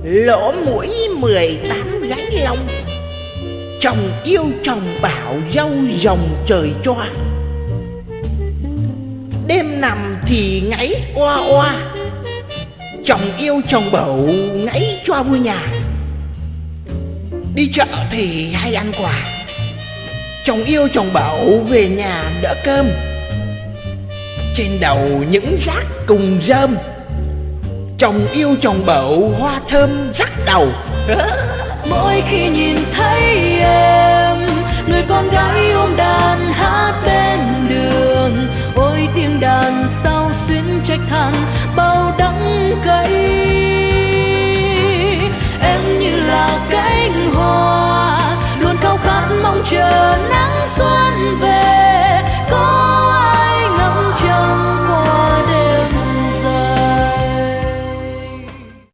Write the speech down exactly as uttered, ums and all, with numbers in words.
lỗ mũi mười tám gáy lông. Chồng yêu chồng bảo dâu rồng trời cho, đêm nằm thì ngáy oa oa. Chồng yêu chồng bảo ngáy cho vui nhà, đi chợ thì hay ăn quà. Chồng yêu chồng bảo về nhà đỡ cơm, trên đầu những rác cùng rơm. Chồng yêu chồng bảo hoa thơm rắc đầu. Mỗi khi nhìn thấy em, người con gái ôm đàn hát bên đường, ôi tiếng đàn sao xuyến trách than